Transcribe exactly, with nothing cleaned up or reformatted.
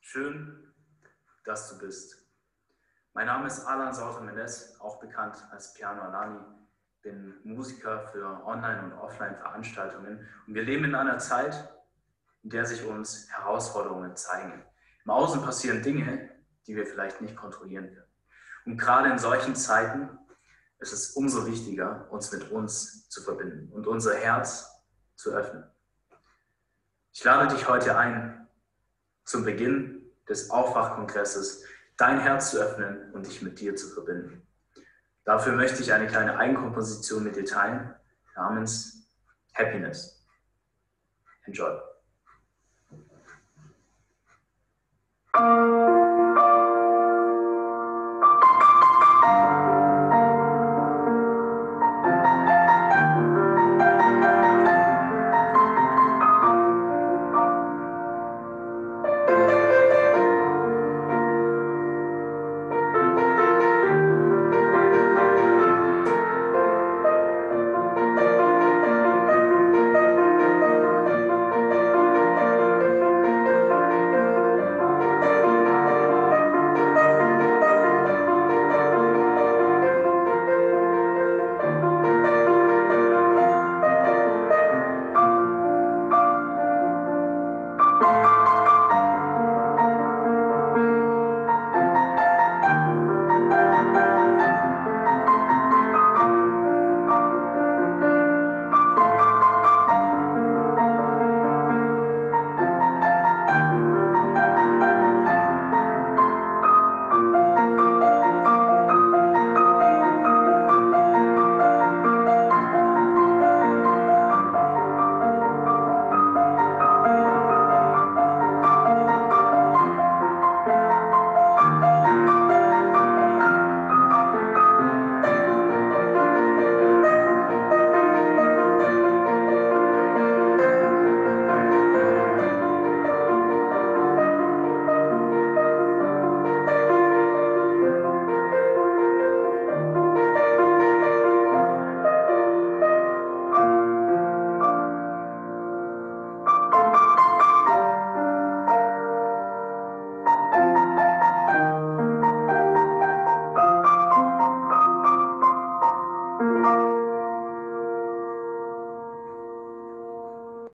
Schön, dass du bist. Mein Name ist Alan Sauter-Mendes, auch bekannt als Piano Alani. Ich bin Musiker für Online- und Offline-Veranstaltungen und wir leben in einer Zeit, in der sich uns Herausforderungen zeigen. Im Außen passieren Dinge, die wir vielleicht nicht kontrollieren können. Und gerade in solchen Zeiten ist es umso wichtiger, uns mit uns zu verbinden und unser Herz zu öffnen. Ich lade dich heute ein, zum Beginn des Aufwachkongresses dein Herz zu öffnen und dich mit dir zu verbinden. Dafür möchte ich eine kleine Eigenkomposition mit dir teilen, namens Happiness. Enjoy.